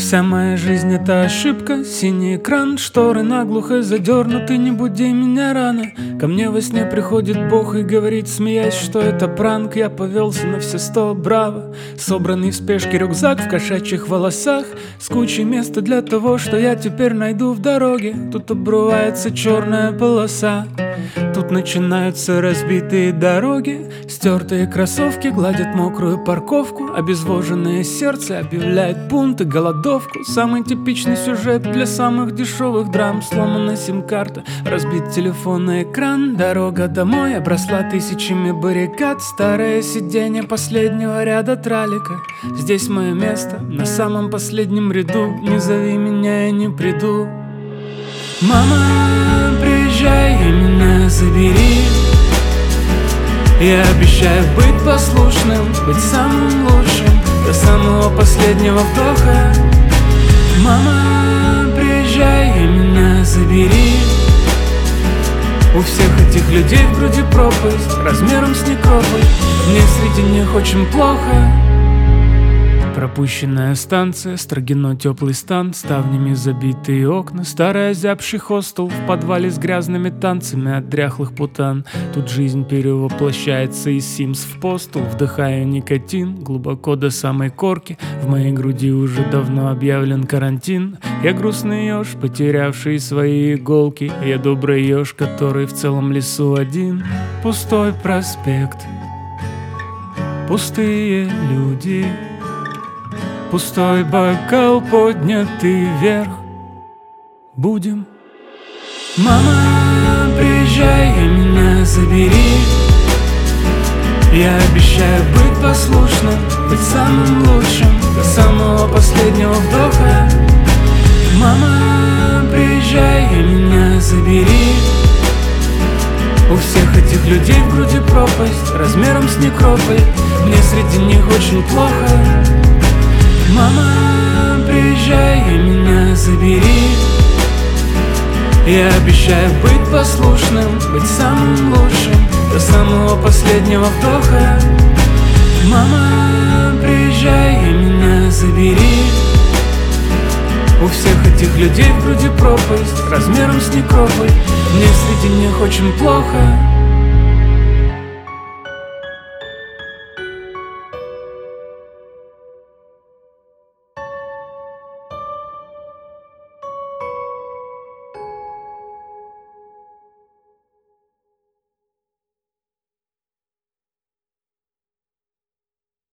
Вся моя жизнь — это ошибка, синий экран, шторы наглухо задернуты, не буди меня рано. Ко мне во сне приходит Бог и говорит, смеясь, что это пранк. Я повелся на все 100, браво. Собранный в спешке рюкзак в кошачьих волосах, с кучей места для того, что я теперь найду в дороге. Тут обрывается черная полоса, тут начинаются разбитые дороги. Стертые кроссовки гладят мокрую парковку, обезвоженное сердце объявляет бунт и голодовку. Самый типичный сюжет для самых дешевых драм. Сломана сим-карта, разбит телефонный экран. Дорога домой обросла тысячами баррикад. Старое сиденье последнего ряда тралика. Здесь мое место, на самом последнем ряду. Не зови меня, я не приду. Мама, приезжай и меня забери. Я обещаю быть послушным, быть самым лучшим до самого последнего вдоха. Мама, приезжай и меня забери. У всех этих людей в груди пропасть размером с некрополь. Мне среди них очень плохо. Пропущенная станция, Строгино теплый стан, ставнями забитые окна, старый озябший хостел в подвале с грязными танцами от дряхлых путан. Тут жизнь перевоплощается из Sims в Postal. Вдыхаю никотин глубоко до самой корки. В моей груди уже давно объявлен карантин. Я грустный еж, потерявший свои иголки. Я добрый еж, который в целом лесу один. Пустой проспект, пустые люди, пустой бокал, поднятый вверх. Будем. Мама, приезжай и меня забери. Я обещаю быть послушным, быть самым лучшим до самого последнего вдоха. Мама, приезжай и меня забери. У всех этих людей в груди пропасть размером с некрополь. Мне среди них очень плохо. Мама, приезжай и меня забери. Я обещаю быть послушным, быть самым лучшим до самого последнего вдоха. Мама, приезжай и меня забери. У всех этих людей в груди пропасть размером с некрополь. Мне среди них очень плохо.